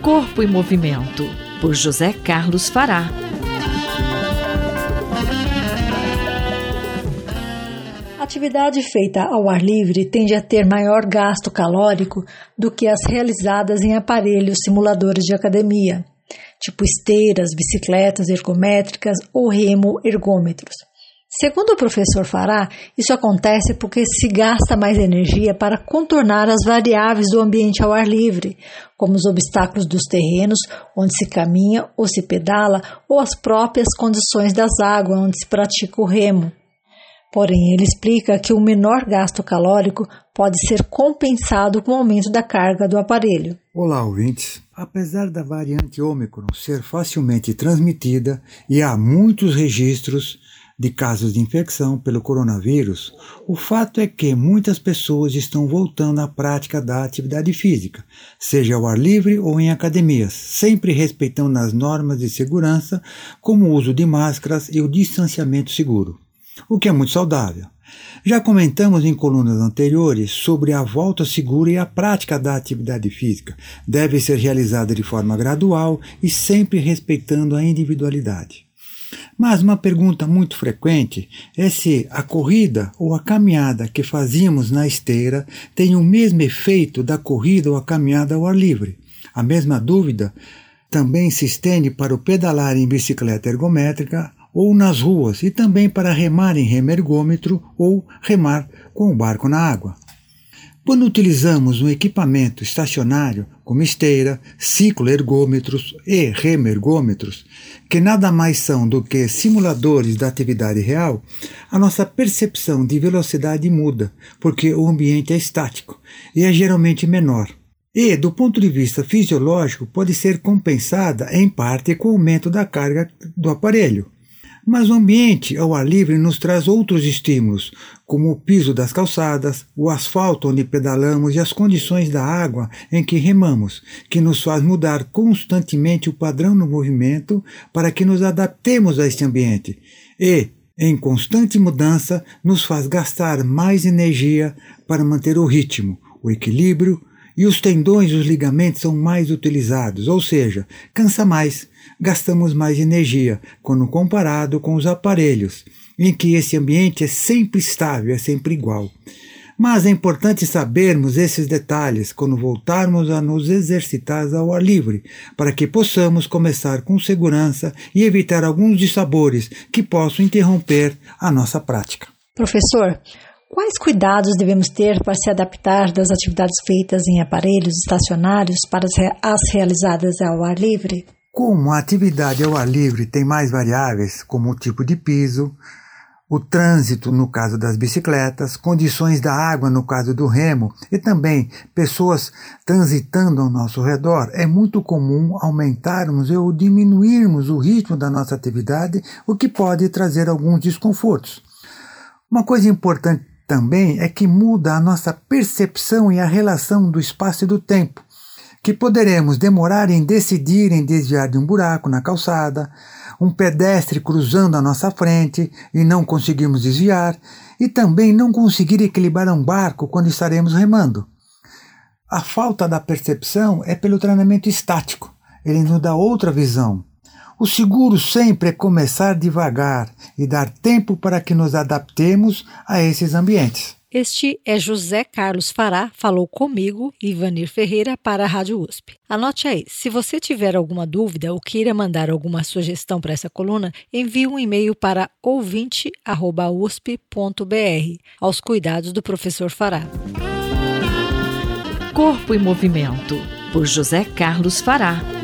Corpo em Movimento, por José Carlos Fará. A atividade feita ao ar livre tende a ter maior gasto calórico do que as realizadas em aparelhos simuladores de academia, tipo esteiras, bicicletas ergométricas ou remo-ergômetros. Segundo o professor Fará, isso acontece porque se gasta mais energia para contornar as variáveis do ambiente ao ar livre, como os obstáculos dos terrenos onde se caminha ou se pedala, ou as próprias condições das águas onde se pratica o remo. Porém, ele explica que o menor gasto calórico pode ser compensado com o aumento da carga do aparelho. Olá, ouvintes. Apesar da variante Ômicron ser facilmente transmitida e há muitos registros de casos de infecção pelo coronavírus, o fato é que muitas pessoas estão voltando à prática da atividade física, seja ao ar livre ou em academias, sempre respeitando as normas de segurança, como o uso de máscaras e o distanciamento seguro, o que é muito saudável. Já comentamos em colunas anteriores sobre a volta segura e a prática da atividade física. Deve ser realizada de forma gradual e sempre respeitando a individualidade. Mas uma pergunta muito frequente é se a corrida ou a caminhada que fazíamos na esteira tem o mesmo efeito da corrida ou a caminhada ao ar livre. A mesma dúvida também se estende para o pedalar em bicicleta ergométrica ou nas ruas e também para remar em remo-ergômetro ou remar com o barco na água. Quando utilizamos um equipamento estacionário, como esteira, ciclo-ergômetros e remo-ergômetros, que nada mais são do que simuladores da atividade real, a nossa percepção de velocidade muda, porque o ambiente é estático e é geralmente menor. E, do ponto de vista fisiológico, pode ser compensada em parte com o aumento da carga do aparelho. Mas o ambiente ao ar livre nos traz outros estímulos, como o piso das calçadas, o asfalto onde pedalamos e as condições da água em que remamos, que nos faz mudar constantemente o padrão do movimento para que nos adaptemos a este ambiente e, em constante mudança, nos faz gastar mais energia para manter o ritmo, o equilíbrio, e os tendões e os ligamentos são mais utilizados, ou seja, cansa mais, gastamos mais energia, quando comparado com os aparelhos, em que esse ambiente é sempre estável, é sempre igual. Mas é importante sabermos esses detalhes quando voltarmos a nos exercitar ao ar livre, para que possamos começar com segurança e evitar alguns dissabores que possam interromper a nossa prática. Professor, quais cuidados devemos ter para se adaptar das atividades feitas em aparelhos estacionários para as realizadas ao ar livre? Como a atividade ao ar livre tem mais variáveis, como o tipo de piso, o trânsito no caso das bicicletas, condições da água no caso do remo e também pessoas transitando ao nosso redor, é muito comum aumentarmos ou diminuirmos o ritmo da nossa atividade, o que pode trazer alguns desconfortos. Uma coisa importante também é que muda a nossa percepção e a relação do espaço e do tempo, que poderemos demorar em decidir em desviar de um buraco na calçada, um pedestre cruzando a nossa frente e não conseguirmos desviar, e também não conseguir equilibrar um barco quando estaremos remando. A falta da percepção é pelo treinamento estático, ele nos dá outra visão. O seguro sempre é começar devagar e dar tempo para que nos adaptemos a esses ambientes. Este é José Carlos Fará, falou comigo, Ivanir Ferreira, para a Rádio USP. Anote aí, se você tiver alguma dúvida ou queira mandar alguma sugestão para essa coluna, envie um e-mail para ouvinte@usp.br, aos cuidados do professor Fará. Corpo em Movimento, por José Carlos Fará.